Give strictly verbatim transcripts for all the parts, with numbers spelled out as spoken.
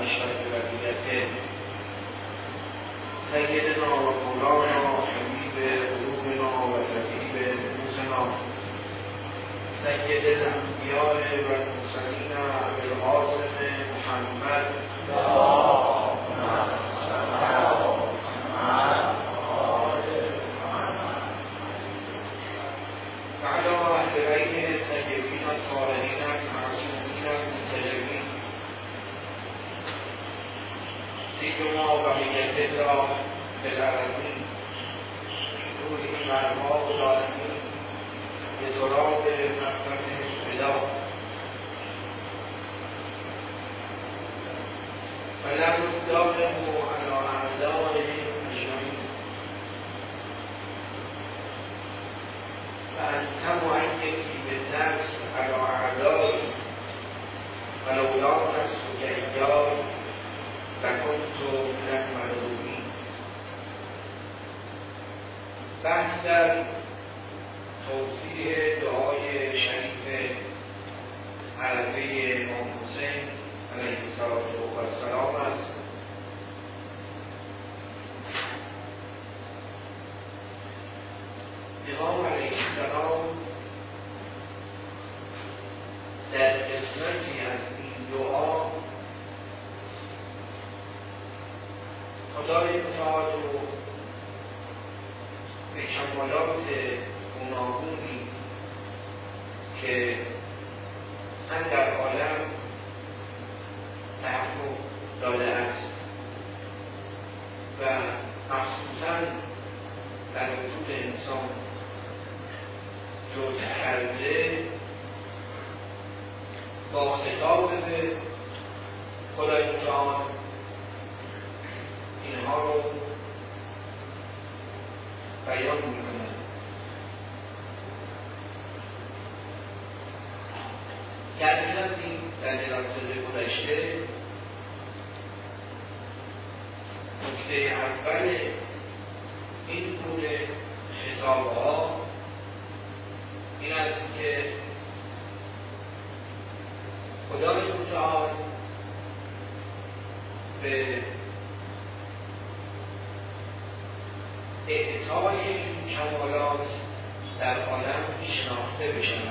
اشرف بقیت سیدنا و مولانا حبیب قلوبنا و طبیب نفوسنا سید الانبیاء و المرسلین ابوالقاسم محمد وعلى اهل بیت الطیبین الطاهرین المعصومین المنتجبین سیما بقیت الله بالارضین شکوره مرها و ظالمین به تراب مقدم فدا ولم دامه علی اعدائهم اجمعین و انت مؤیدی بالنصر علی اعدایی ولولا نصرک ایای لکنت من المغلوبین. بحث در توضیح دعای شریف عربه امام حسین علیه السلام است. امام علیه السلام در قسمتی از این دعا خدای متعال رو به کمالات گوناگونی که من در عالم تحقق داده است و مخصوصاً در وجود انسان جز کرده با خطاب به خدای متعال اینها رو بیان میکنه. یعنی این در جلسه گذشته نکته اول این گونه خطابها این است که خدای متعال به اعطای این کمالات در عالم شناخته بشن.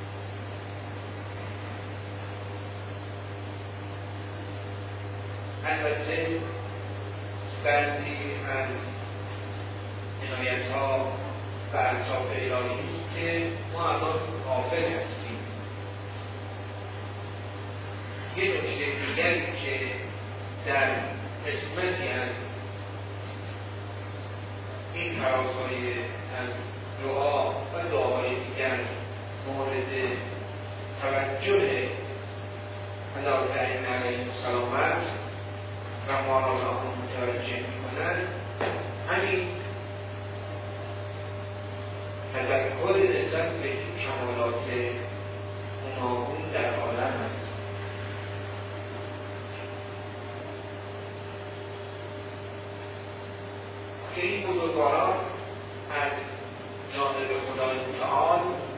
البته بعضی از عنایت ها و الطاف الهی است که ما الان غافل هستیم. یه نکته دیگری که در قسمتی از این فرازهای از دعا و دعاهای دیگر مورد توجه حضرت ائمه علیهم السلام است و ما را متوجه می‌کنند، همین تذکر نسبت به این کمالات گوناگون در عالم است. که این بزرگواران از جانب خدای متعال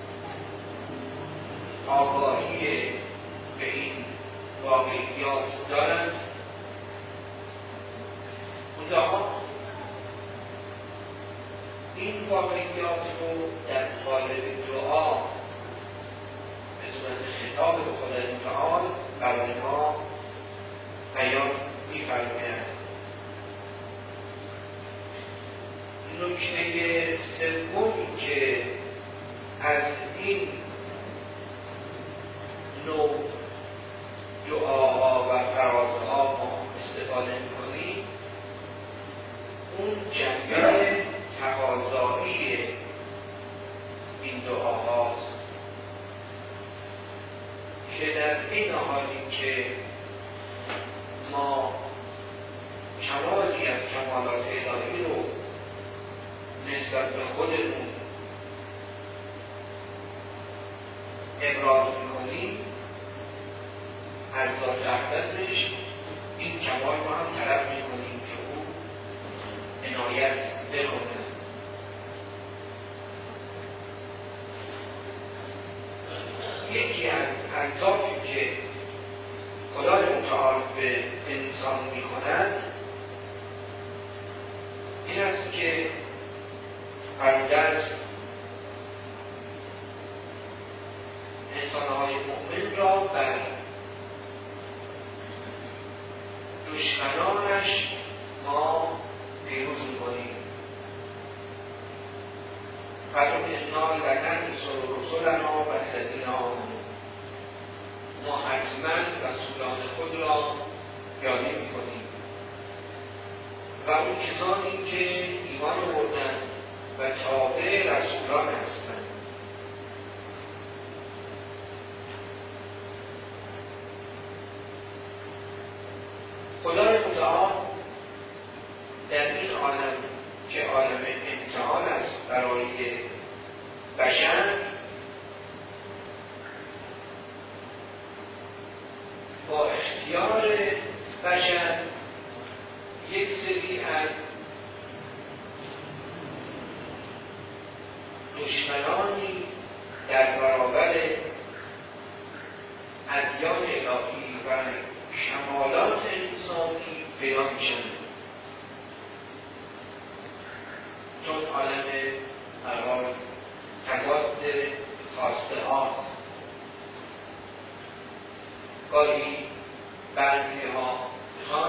آگاهی به این واقعیات دارند، منتها این واقعیات رو در قالب دعا به صورت خطاب به خدای متعال برای ما بیان می‌فرمایند. نکته سومی که از این نوع دعاها و فرازها ما استفاده می‌کنیم اون جنبه تقاضایی این دعاهاست که در این حالی که ما کمالی از کمالات الهی رو نسبت به خودمون ابراز میکنیم، از ذات اقدسش این کمال رو هم طلب میکنیم که او عنایت بکنه. یکی از الطافی که خدای متعال به انسان می کند این است که فرمودست انسانهای مؤمن را بر دشمنانش ما پیروز می‌کنیم. فرمود انا لننصر رسلنا والذین آمنوا، ما حتما رسولان خود را یاری می‌کنیم و اون کسانی که ایمان آوردند و تابع رسولان هستند. خدای متعال در این عالم که عالم امتحان است برای بشر، با اختیار بشر یک سری از دشمنانی در برابر ادیان الهی و کمالات انسانی پیدا میشن، چون عالم برای تضاد خواسته هاست. گاهی بعضی ها میخوان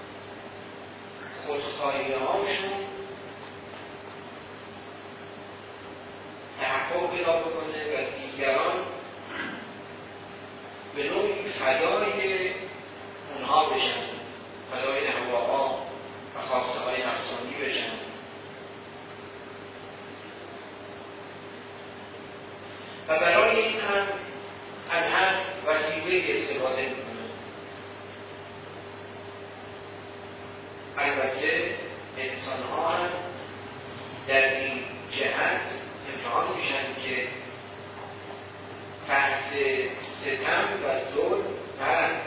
خودخواهی هاشون تحقق پیدا بکنه و دیگران به نوعی فدای اونها بشن، فدای هواها و خواسته های نفسانی بشن. و برای این هم از هر وسیله استفاده میکنه. البته انسان ها هم در این جهت امتحان میشن که تحت ستم و ظلم نرند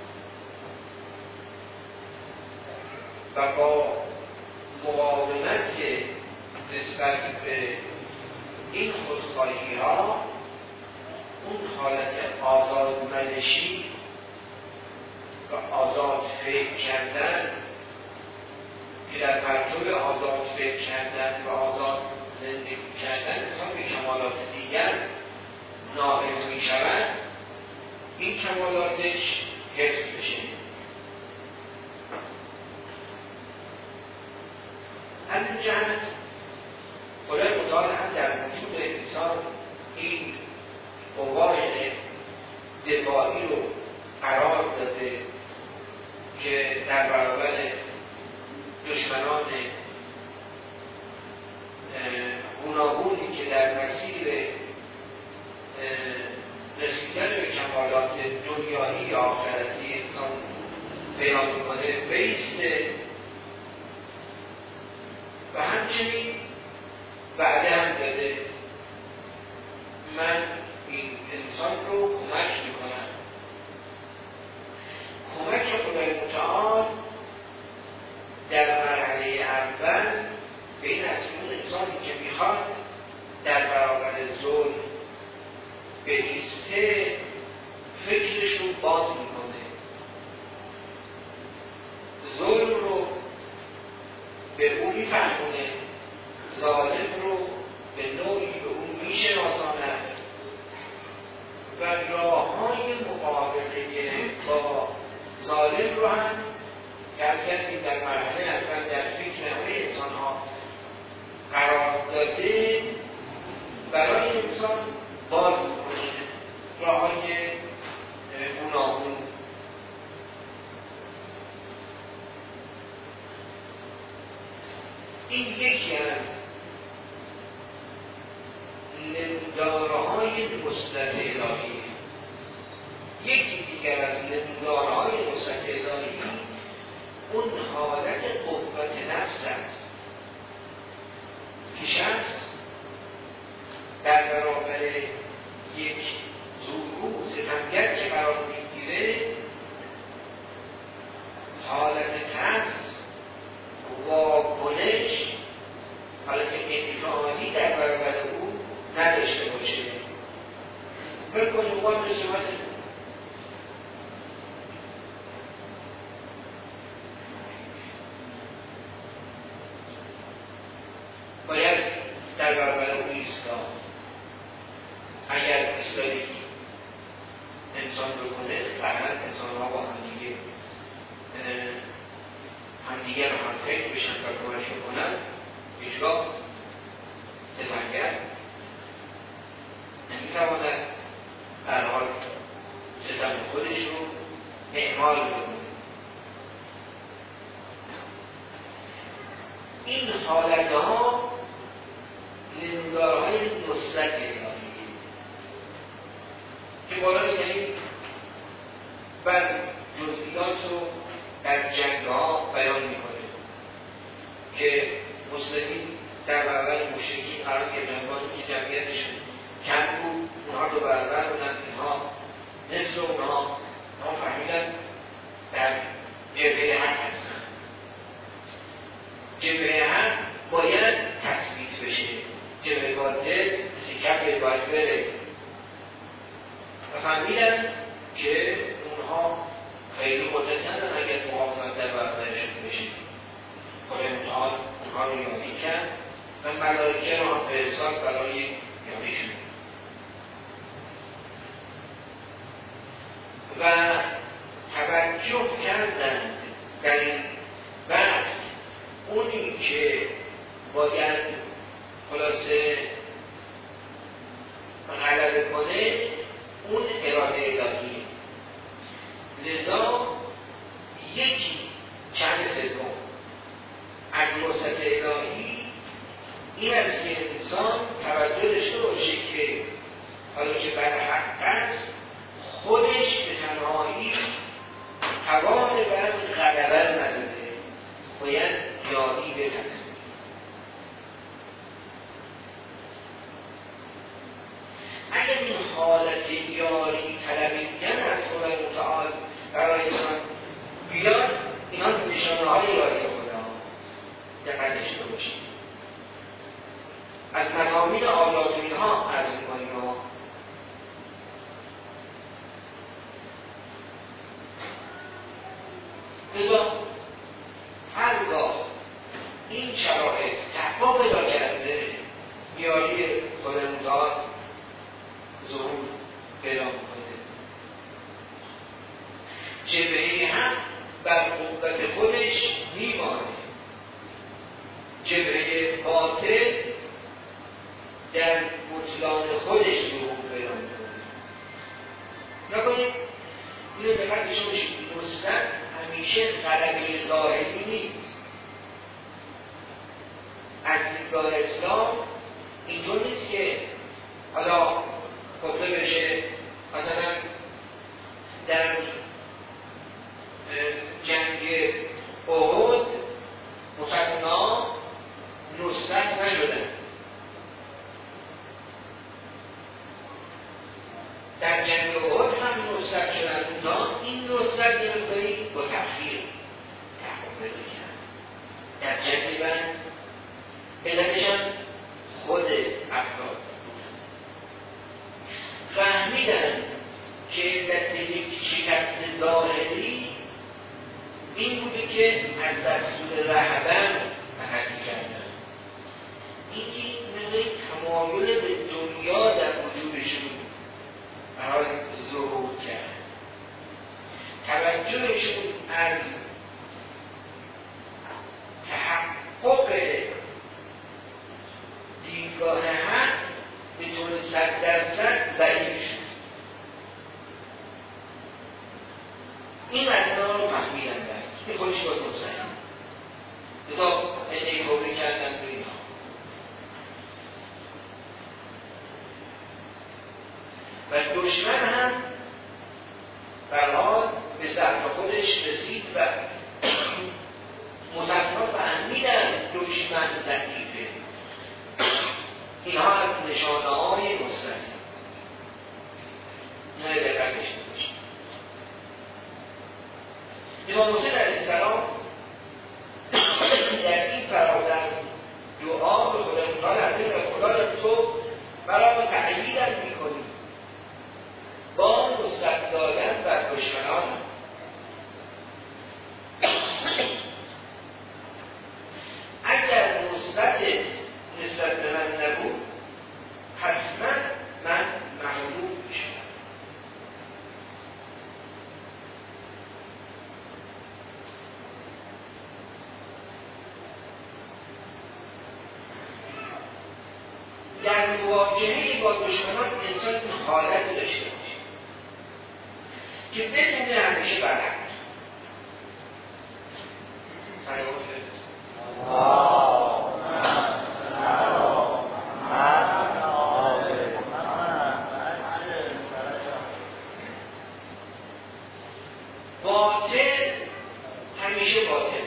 و با مقاومت نسبت به این خودخواهی ها اون حالت آزادمنشی و آزاد فکر کردن که در پرتو آزاد فکر کردن و آزاد زندگی کردن انسان به کمالات دیگر نائل می شود، این کمالاتش حفظ بشه. از این جهت خدای متعال هم در وجود انسان این قواعد دفاعی رو قرار داده که در برابر دشمنان گوناگونی که در مسیر رسیدن به کمالات دنیایی یا آخرتی انسان پیدا می‌کنه بیسته و همچنین وعده هم داده من این انسان رو کمک میکنم. کمک خدای متعال در مرحله اول به این است که اون انسانی که میخواد در برابر ظلم بایسته فکرش رو باز میکنه، ظلم رو به اون میفهمونه، ظالم رو به نوعی به اون میشناساند و راه های مقابله با ظالم رو هم کردن در مرحله اول در فکر همه انسان ها قرار داده برای انسان باز میکنه راه های گوناگون. این یکی از نمودارهای مثبت الهی. یکی دیگر از نمودارهای مثبت الهی اون حالت قوت نفس است که شخص در برابر یک ظلم ستمگر که قرار میگیره حالت ترس، واکنش، حالت انفعالی در برابر او نداشته باشه. بلکه عنوان نسبت معمولا هیچگاه ستمگر نمیتواند در حال ستم خودش رو اعمال کنه. این حالتها نمودارهای نصرت الهی که بالا می‌گیم بعد جزئیات رو در جنگ‌ها بیان می‌کنه که مسلمین در برابر مشرکین قرار گرفتن که جمعیتشون کم بود، اونها دو برابر بودن، اینها نصف اونها اونها فهمیدن در جبهه حق هستن. جبهه حق باید تثبیت بشه، جبهه باطل سیکه باید بره و فهمیدن که اونها خیلی قدرت ندارن اگر مقاومت در برابرشون بشه. خدای متعال اونها رو یاری کرد و ملائکه رو هم فرستاد برای یاریشون و توجه کردند در این وقت اونی که باید خلاصه غلبه کنه اون اراده الهی. لذا یکی چند سوم از وسط الهی این است که انسان توجه داشته باشه که حالا که بر حق است خودش به تنهایی توان بر غلبه نداره، باید یاری بدهد. اگر این حالت یاری طلبیدن از خدای متعال برایشان بیاد، اینا نشانه های یاری خدا دقت داشته باشید. از مضامین آیات اینها عرض می‌کنیم ها لذا هرگاه این شرایط تحقق پیدا کرده یاری خدای متعال ظهور پیدا می‌کنه. جبهه هم بر قوت خودش میمانه، جبهه باطل در بطلان خودش ظهور پیدا می‌کنه. نکنید اینو دقت داشته باشید، نصرت همیشه غلبه ظاهری نیست. از دیدگاه اسلام اینطور نیست که حالا خطبه بشه مثلا در جنگ احد مسلمان نصرت نشدن، در جنگ احد هم نصرت شدن، اونها این نصرت یه مقداری با تأخیر تحقق پیدا کرد. در جنگ بند علتش هم خود افراد فهمیدن که علت یک شکست ظاهری این بوده که از دستور رهبر تخطی کردن. اینکه مقداری تمایل به دنیا در وجودشون برای ظهور کرد، توجهشون از تحقق دیدگاه حق به طور صد درصد ضعیف شد. این معنی رو فهمیدن برد این خودش باید مستقیم لذا ادهی حوری کردن به اینها. و دشمن هم برحال به ضعف خودش رسید و مسلمان فهمیدن دشمن ضعیفه. اینها از نشانه های نصرت نه دقت داشته باشید. امام حسین علیه السلام در این فرازن دعا به خدا متعال عزیز و خدا تو برای تأییدم میکنی با نصرت دادن بر دشمنان. اگر نصرت نسبت به من نبود حتما من مغلوب میشدم. در مواجهه با دشمنان انسان این حالت داشته باشه که بدونه همیشه برعکس. سلام باطل همیشه باطله،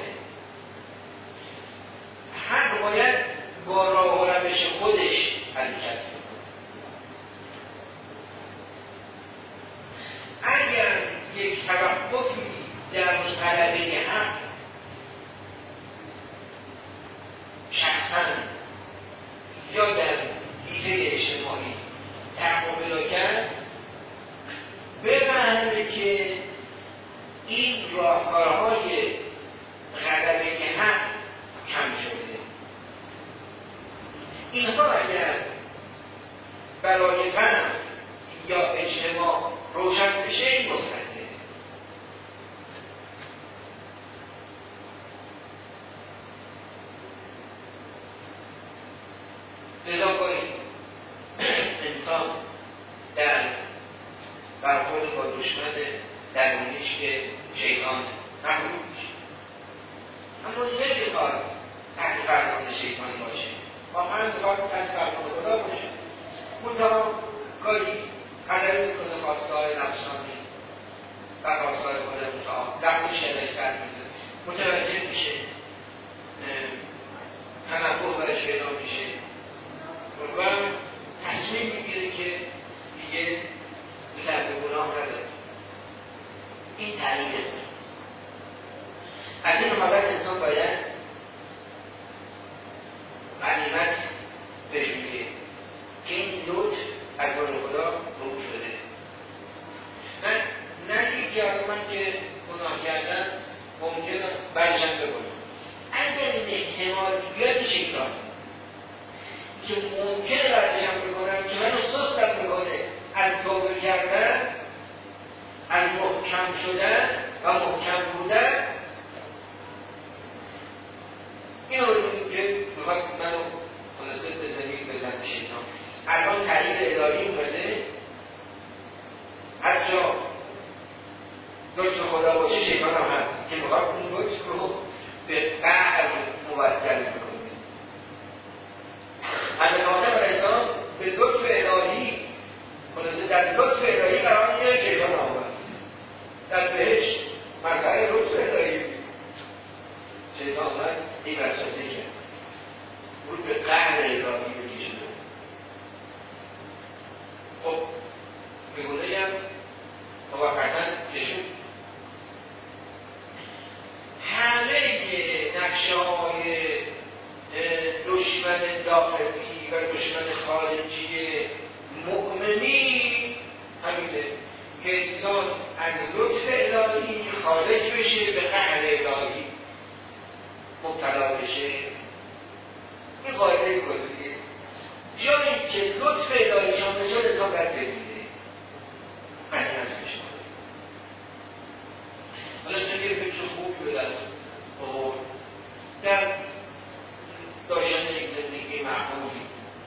حق باید با راه و روش خودش حرکت کنه. اگر یک توقفی در غلبه حق شخصا یا در حیطه اجتماعی تحمل کرد، بفهمه که این راهکارهای غلبه حق کم شده. اینها اگر برای فرد یا اجتماع روشن بشه این مستقیمه. لذا باید انسان در برخورد با دشمن درونیش که شیطان محروم میشه، اما نمی کار تحت فرمان شیطان باشه، واقعا کار تحت فرمان خدا باشه. منتها کاری قدری میکنه خواستهای نفسانی و خواستهای خدا متعال دقیقش رسد میده، متوجه میشه، تنبه برش پیدا میشه و تصمیم میگیره که دیگه لحظه گناه نداره. این تعریفه. از این حالت انسان باید غنیمت بجویه که این لطف از آن خدا روح شده. من نه که من که گناه کردم ممکنه برشم بکنم. اگر این احتمال بیاد شیطان که ممکنه برشم بکنم که منو سستم میکنه از توبه کردن، از محکم شدن و محکم بودن، این رو که میخواد منو خلاصه به زمین بزن شیطان. الان تعریف الهی اومده، از جا لطف خدا باشه شیطان هم هست که میخواد اون لطف رو به قهر مبدل بکنه. حضرت آدم علیه السلام به لطف الهی خلاصه در لطف الهی قرار میگیره شیطان آمد در بهشت مرتبه لطف الهی شیطان آمد این وسوسه کرد بود به قهر الهی بکشونه. خب بگونه هم موقتا کشون همه نقشه های دشمن داخلی و دشمن خارجی مؤمنی همینه که انسان از لطف الهی خارج بشه به قهر الهی مبتلا بشه. این قاعده کلیه. جایی که لطف الهی شامل شده انسان باید بگیره غنیمت بشه. حالا چه یه فکر خوب به دست آورد در داشتن یک زندگی محمولی،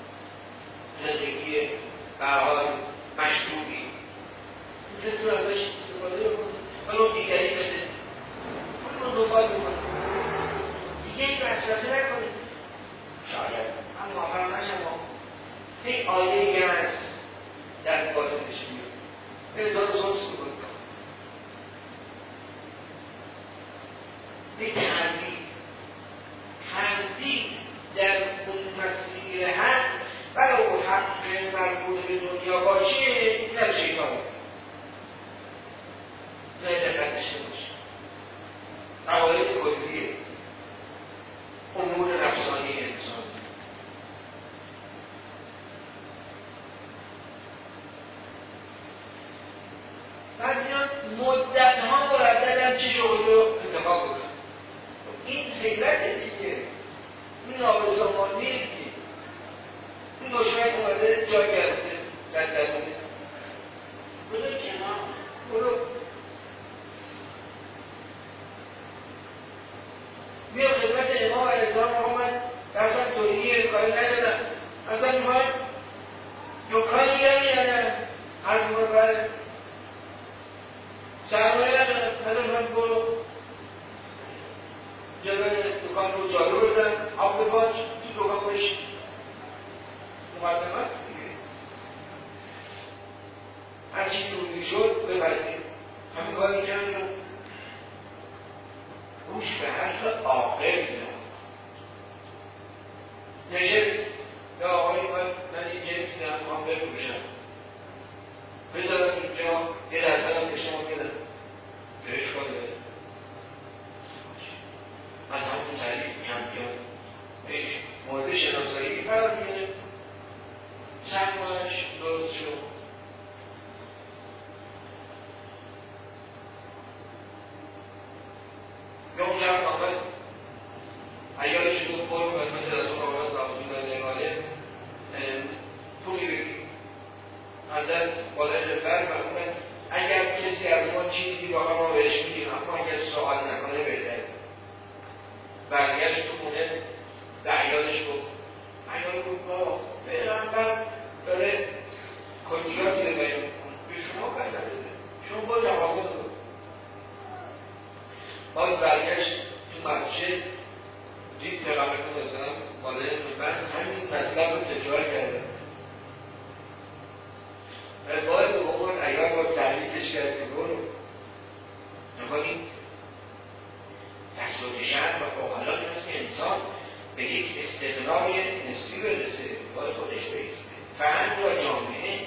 زندگی به هر حال مشروعی، میتونی ازش استفاده بکنی، حالا دیگری بده، اون رو دنبال بکنی، دیگه این وسوسه نکنی. شاید اما موفق نشم. این آیه یه هست در واسطش میاد انسان رو سوز بکنی، یک تردید تردید در اون مسیر حق ولو حق مربوط به دنیا باشه این از شیطان نه دقت داشته باشه. قواعد کلیه امور نفسانی انسان. بعضیان مدت‌ها مرددن چه شغلی رو انتخاب بکنن. این حیرت دیگه، این آبرزامانی دیگه، این دشمن اومده جا گرفته در درونه برو کنار، برو بیا خدمت امام علیه السلام. محمد درستان تولیه کاری ندارم ازن میخوایم دکانی یعنی از مورد سرمایه ندارم ندارم برو جلوی دکان رو جارو بزن آب بپاچ تو دکان باشی مقدم هست دیگه هرچی روزی شد بپذیر همین کاری کردم روش به حرف عاقل نشست یا آقای من این جنسی هم میخوام بفروشم بذارم اینجا یه درصد هم به شما بدم بهش کنه از همون تعریف کم کم بهش مورد شناسایی فرض میده چند ماهش درست شد یا اون جمع آمد ایالش رو برو خدمت رسول آقای صلی الله علیه و پولی بگیر ازت بالای فرد فرمودن اگر کسی از ما چیزی واقعا ما بهش میدیم اما اگر سوال نکنه بهتره برگشت تو خونه به عیالش گفت عیال گفت با پیغمبر داره کنیاتی رو بیان میکنه به شما کار نداره شما باز حواظ رو باز برگشت تو مسجد دید پیغمبر صلی الله علیه و سلم بالای من همین مطلب رو تکرار کرده و باید به اون عیال باز تحلیلش کرد که برو نکنیم تصور شهر و فوق‌العاده هست که انسان به یک استقلال نسبی برسه باید خودش بیسته فرد و جامعه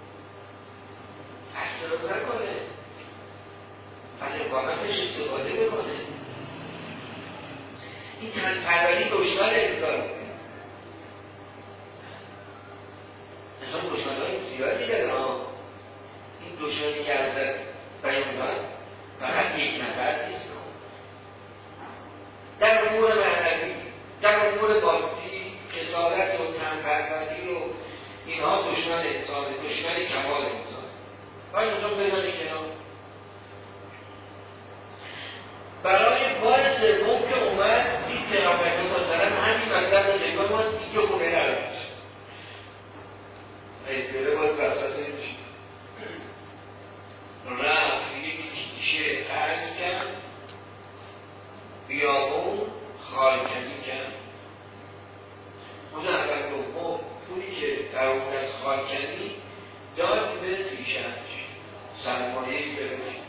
اصلاف نکنه از امکاناتش استفاده بکنه این تن پروری دشمن انسان انسان دشمنهای زیادی داره ها این دشمنی که ازت بیان فقط یک نفر نیست در امور معنوی در امور مادی کسالت و تنپروری و اینها دشمن انسان دشمن کمال انسان باید انسان بمانه کنار برای بار سوم که اومد این پیغمبر مثلا همین مطلب رو نگاه ما دیگه خونه نرفت ایداره باز برساسه میشه رفت یک کیشه قرض کرد بیابون خالکنی کرد اون اول دوم پولی که در اون از خالکنی داد به پیشنج سرمایه‌ای برسید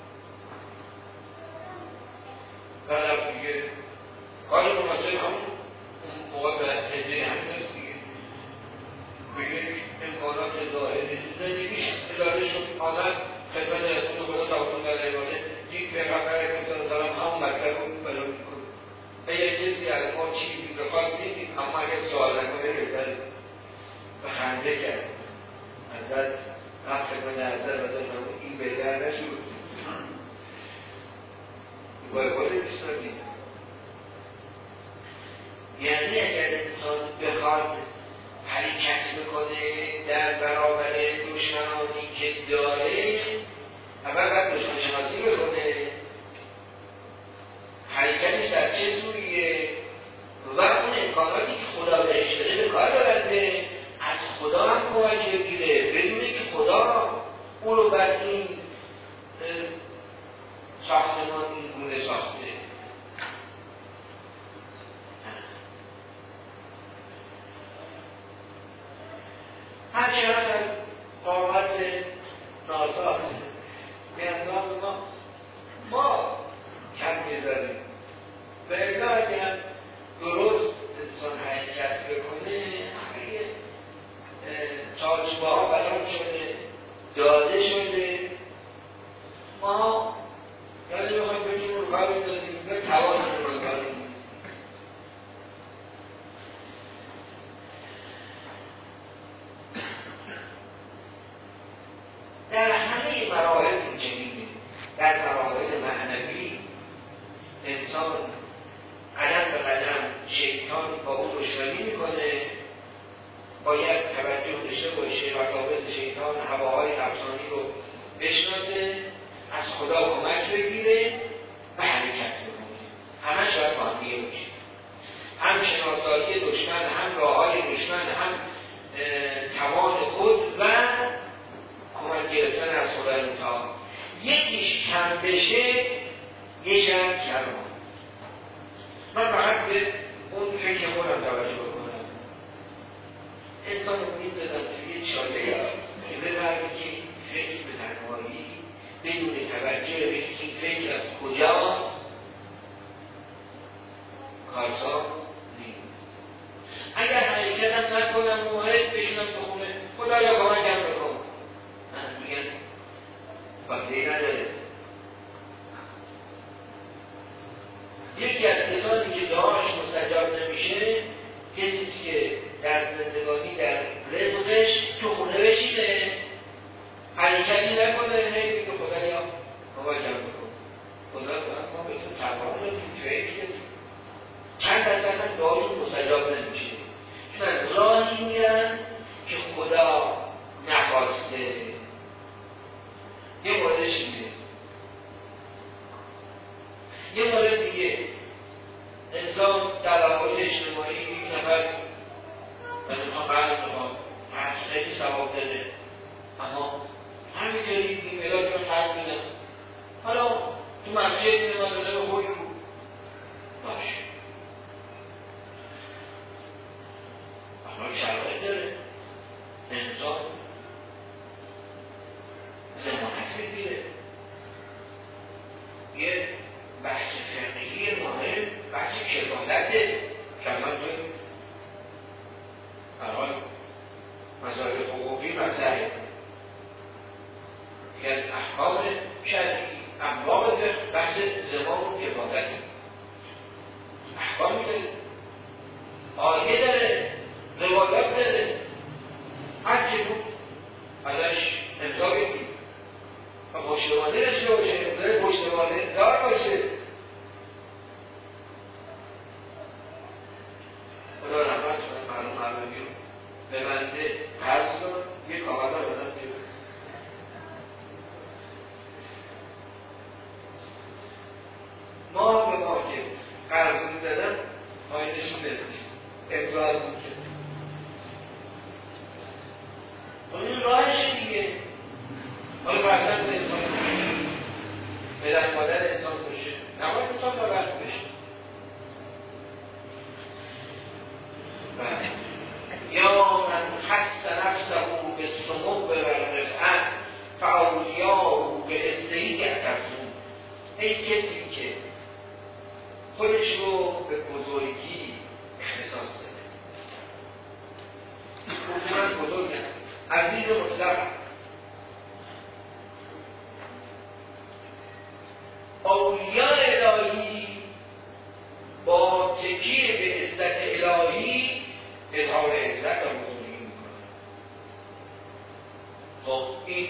و رفت دیگه کاری مناسب همون اون موقع به هدیه همین هست دیگه به یک امکانات ظاهری زندگیش اداره شد آمد خدمت رسول خدا صلی الله علیه و آله یک پیغمبر اکرم صلی الله علیه و همون مطلب رو بیان میکنه و یک کسی از ما چیزی بخواد میدیم اما اگر سوال نکنه بهتره و خنده کرد حضرت هم خدمت حضرت و دارم این بهتر نشد باید خود بسازیم یعنی اگر انسان بخواد حرکت بکنه در برابر دشمنانی که داره اول باید دشمن شناسی بکنه حرکتش در چه سوریه و اون امکاناتی که خدا بهش داده به کار ببنده از خدا هم کمک بگیره بدونه که خدا اون رو بر این ساختمان این گونه ساخته هرچی هست از قامت ناساست به اندام ما ما کم میذاریم و الا اگر درست انسان حرکت بکنه اخیه تاجبه ها بیان شده داده شده ما یعنی بخوایم بکنیم رو کار بندازیم به توانیم رو کار بندازیم در همه مراحل این چنینه در مراحل معنوی انسان قدم به قدم شیطان با اون دشمنی میکنه باید توجه داشته باشه وساوس شیطان هواهای نفسانی رو بشناسه از خدا کمک بگیره و حرکت بکنه همش باید با هم دیگه باشه هم شناسایی دشمن هم راههای دشمن هم توان خود یه شرط کردم من فقط به اون فکر خودم توجه بکنم. انسان رو می‌دادم توی یه چاله که ببرد که فکر به تنهایی بدون توجه به که این فکر از کجاست کارساز نیست. اگر حرکتم نکنم موارد بشونم تو خونه خدایا کمکم بکن، من میگم فایده‌ای نداره. یکی از کسانی که دعاش مستجاب نمیشه کسی که در زندگانی در رزقش تو خونه بشینه حرکتی نکنه هی بگه خدایا کمکم بکن، خدا ما به تو تقاضا دادیم فکر چند درصد دعاشون مستجاب نمیشه چون از راهی میرن که خدا نخواسته. یه موردش اینه. یه مورد دیگه انسان در حواشی اجتماعی یک نفر از انسان قرض میخوام خیلی ثواب داده اما همینطوری این ملاک رو قرض میدم حالا تو مسجد میدم داده به خوی بود باشه اما شرایط داره انسان زمانت میگیره. یه بحث فقهی مهم بحث کفالته که من توی برحال مسائل حقوقی مطرحه که از احکام شرعی ابواب فقه بحث زمان و کفالته احکامی داره آیه داره روایات داره هر چی بود ازش امضا بگید و پشتوانه داشته باشه داره پشتوانه دار باشه. خدا رحمت کنه معلوم عربی رو به بنده قرض داد یه کاغذ رو دادم که ما به ما که قرض میدادم آینشون بداشت امضا از اون که اون راهش دیگه حالا بردن به انسان به در مادر انسان بشه نماز انسان باید بشه یا من خست نفسه به سمو به رفعت فعالیاه به استهی گرتفون. ای کسی که خودش رو به بزرگی اختصاص داره حکومت بزرگ هست عزیز مطلق اولیاء الهی با تکیه به عزت الهی اظهار عزت و بزرگی میکنه. خب این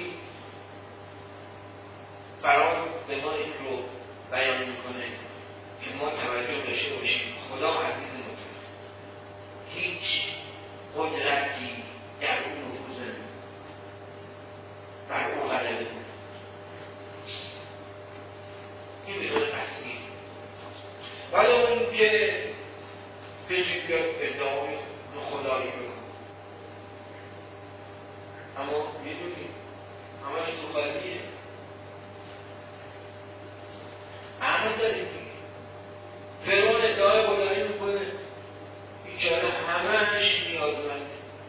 فراز به ما این رو بیان میکنه که ما توجه داشته باشیم خدا عزیز مطلق هیچ قدرتی در اون نفوذ نمی‌کنه بر او غلبه کنه. این به طور قطعی ولی اون که کسی بیاد ادعای خدایی بکن اما میدونی همش تو خالیه عمل داریم فرعون ادعای خدایی میکنه بیچاره همهش نیازمنده.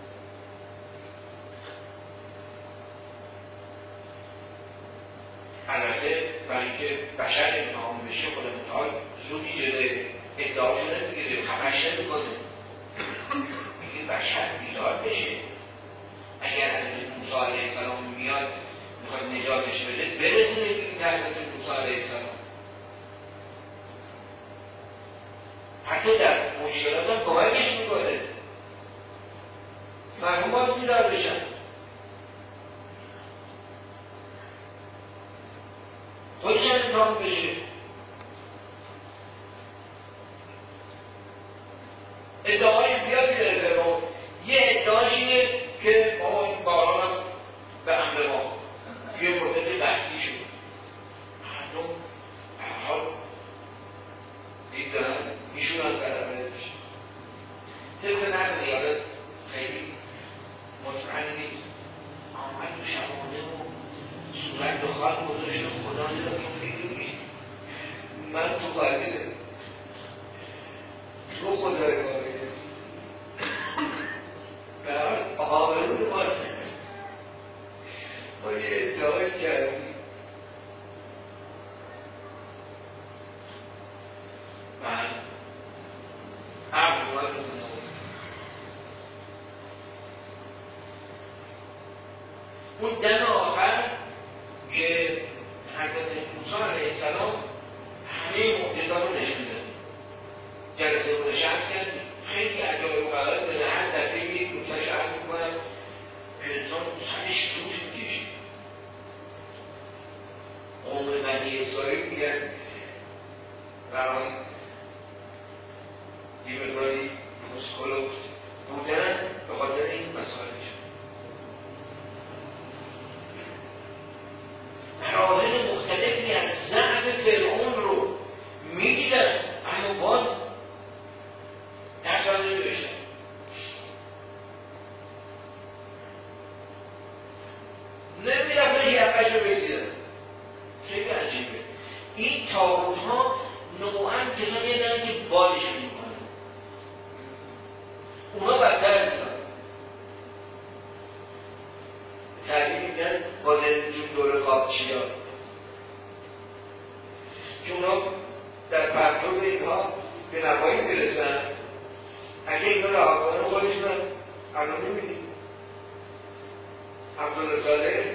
البته برای اینکه بشر امتحان بشه خود متعال زودی جلوی ادعاشو نمیگیره خمش نمیکنه میگه بشر بیدار بشه. اگر از موسی علیه السلام میاد میخواد نجاتش بده برسونه این حضرت موسی علیه السلام حتی در مشکلات هم کمکش میکنه مرحومات بیدار بشن. خودش امتحان بشه. ادعای زیادی داره فرعون. یه ادعاش اینه که ما این باران هم به امر ما یه مدت بحثی شد مردم به حال دید دارن میشونن برابرش طبق نقل یادت خیلی مطمئن نیست آمد تو شبانه و صورت دخواه گذاشت و خدا را این فکر نیست من تو قدیده تو خدای باره برای آقایون ما ما یه ادعای کردیم من هم اومد بودم اون دم آخر که حضرت موسی علیه السلام همه معجزات رو نشون داد. جلسه رو نشست کرد، خیلی عجایب و غرایب به هر دفعه می‌رید موسیش عرض می‌کنم که انسان سرش روش می‌کشید. قوم بنی اسرائیل میگن برای یه مقداری مسکولوف بودن به خاطر این مسائلشون. مراحل مختلفی از ضعف فرعون رو می‌دیدن اما باز دستان نمی‌داشتن. نمی‌رفتن یه افش رو بگیرن. خیلی عجیبه. این تابوت ها نوعاً کسانی دارن که بالشون می‌کنن. اونا بدتر از اینا. تعبیر می‌کنن با زندگی دور خواب چیا. که اونا در پرتاب اینها به نوایی میرسن. اگه اینا رها کنن خودشون الان می‌بینید. عبدالله صالح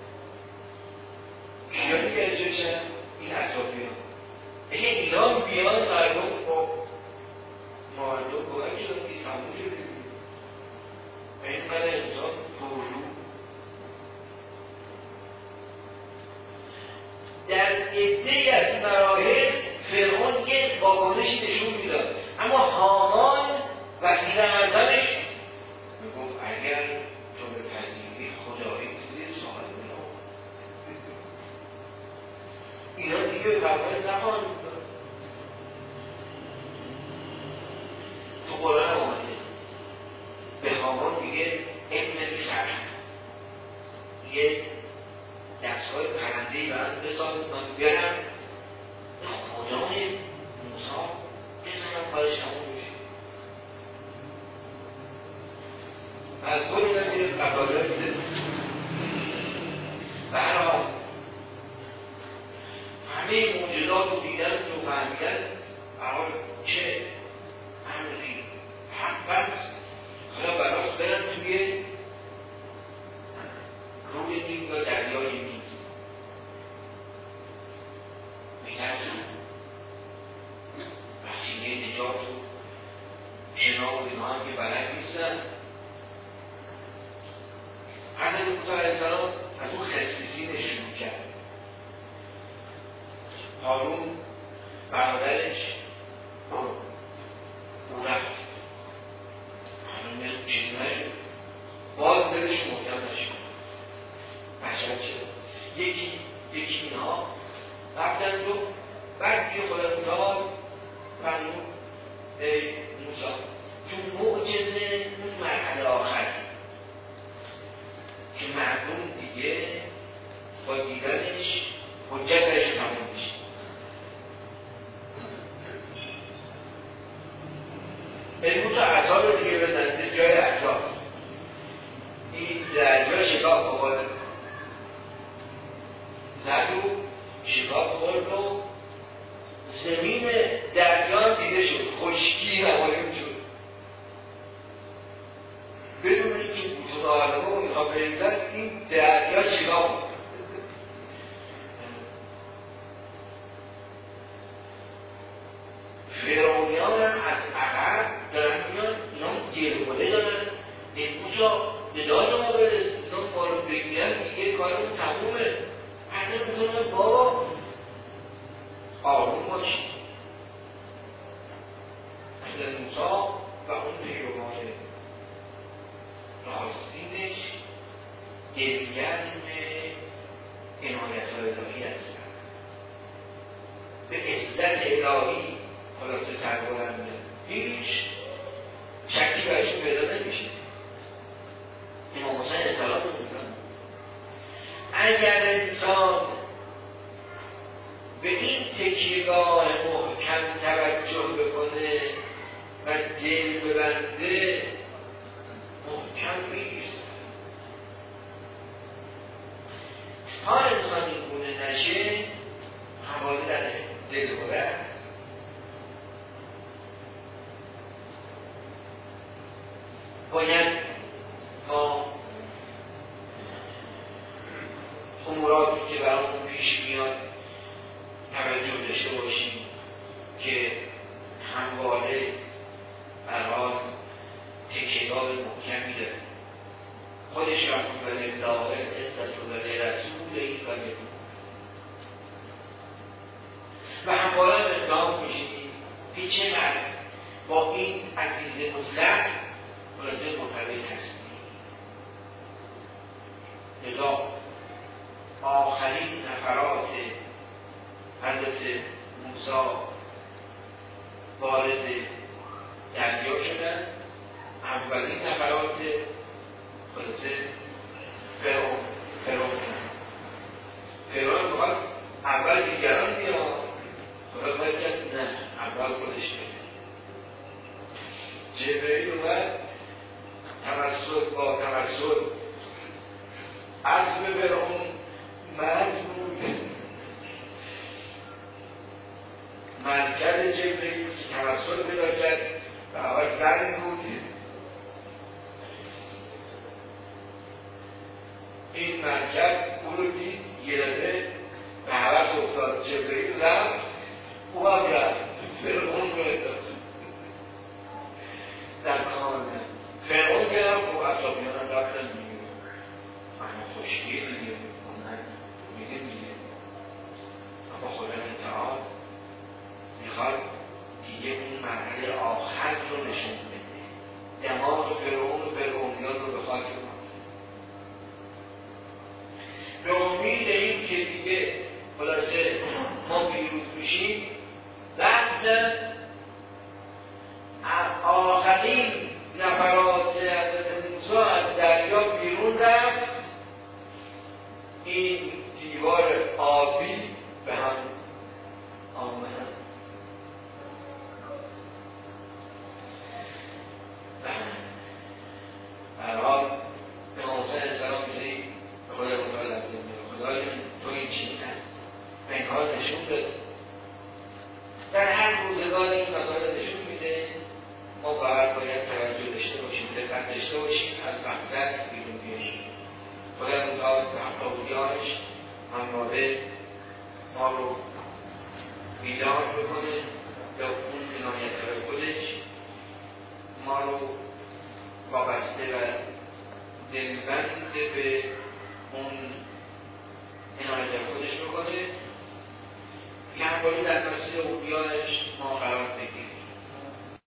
کیا دیگه چشن؟ این اطرافیان. اگه اینا بیان مردم خب مردم باید شد بی تموم شده و این قدر انسان پررو در عده‌ای از این مراحل فرعون یک واکنشی نشون میداد، اما هامان وزیر اعظمش میگفت اگر تو به پذیری خدایی زیر ساحل بنا اینا دیگه فرمایش نخواهند میکنن. تو قرآن آمده به هامان دیگه ابن سر یه دستگاه پرندهی برند بساز من بیارم خدای موسی بزنم کارش همون میشه. از خود نزیر قباله میده و هر حال همه معجزات رو دیدن و فهمیدن برای چه امری حق بست حالا براش برن توی روی نیل و دریای نیل میترسن وسیله نجات و شنا و اینا هم که بلد نیستن. حضرت موسی علیه السلام از اون خسیسی شروع کرد. هارون برادرش او رفت هارون نشون چیزی نشد باز دلش محکم نشد بشد شد یکی یکی اینها رفتن رو بعد که خدا متعال فرمود ای موسی تو معجزه اون مرحله آخر که مردم دیگه با دیدنش حجتش تموم میشه. امروز عطا رو دیگه بزنده جای عطا این دریا شکاف آقاده زد و شکاف خورد و زمین دریا دیده شد خشکی نمایم شد بدون اینکه بوجود آدمه و اینها بریزن این دریا شکاف فرعونیان هم از عقب دارن میان اینا گلگله دارن امروز را به داد ما برس اینا ما رو بگیرن دیگه کارمون تمومه. حضرت میکنم بابا آروم باشید. حضرت موسی و اون پیروان راستینش گرگرم عنایت الهی هستن به عزت الهی خلاصه سرگرم هیچ شکی برشون پیدا نمیشه. امام حسین اصطلاح رو میکنم اگر انسان به این تکیهگاه محکم توجه بکنه و دل ببنده محکم می‌ایستد. تا انسان این گونه نشه حواله در دل بره. باید ما اموراتی که برامون پیش میاد توجه داشته باشیم که همواره برای تکیهگاه محکمی داره. خودش رسول الله داخل استرسول رسول این و بگو و همواره اقدام میشیم که چقدر با این عزیز مطلق خلاصه مرتبط هستیم. لذا آخرین نفرات حضرت موسی وارد دریا شدن، اولین نفرات خلاصه فرعون فرعون فرعون بخواست اول دیگران بیان، خلاص باید کرد نه اول خودش بیاد. جبرئیل اومد توسط با توسط عزم فرعون مرد بود. مرکز جبرئیل توسط پیدا کرد و اول زن بود. این مرکب او رو دید گرفته و حوض افتاد. جبرئیل رفت او هم رفت فرعون رو افتاد در کانه. فرعون که هم خب اطرافیانم رفتن میگه اما خوشگیر میگه میگه میگه اما خدا تعالی میخواد دیگه اون مرحله آخر رو نشون بده، دماغ فرعون و فرعونیان رو بخواد کنه به امید این که دیگه خلاصه ما پیروز میشیم. لحظه آخرین نفرات حضرت موسی از دریا بیرون رفت، این دیوار آبی به هم آمد. برحال به موسی علیه السلام میگه به خدا متعال از این خدای تو این چیز هست و این کار نشون داد. در هر روزگار این مسائل نشون میده ما باید باید توجه داشته باشیم، دقت داشته باشیم، از غفلت بیرون بیاییم. خدا متعال به حقابیانش همواره ما رو بیدار بکنه به اون عنایت خودش، ما رو وابسته و دلبند به اون عنایت خودش بکنه که همواره در مسیر اولیانش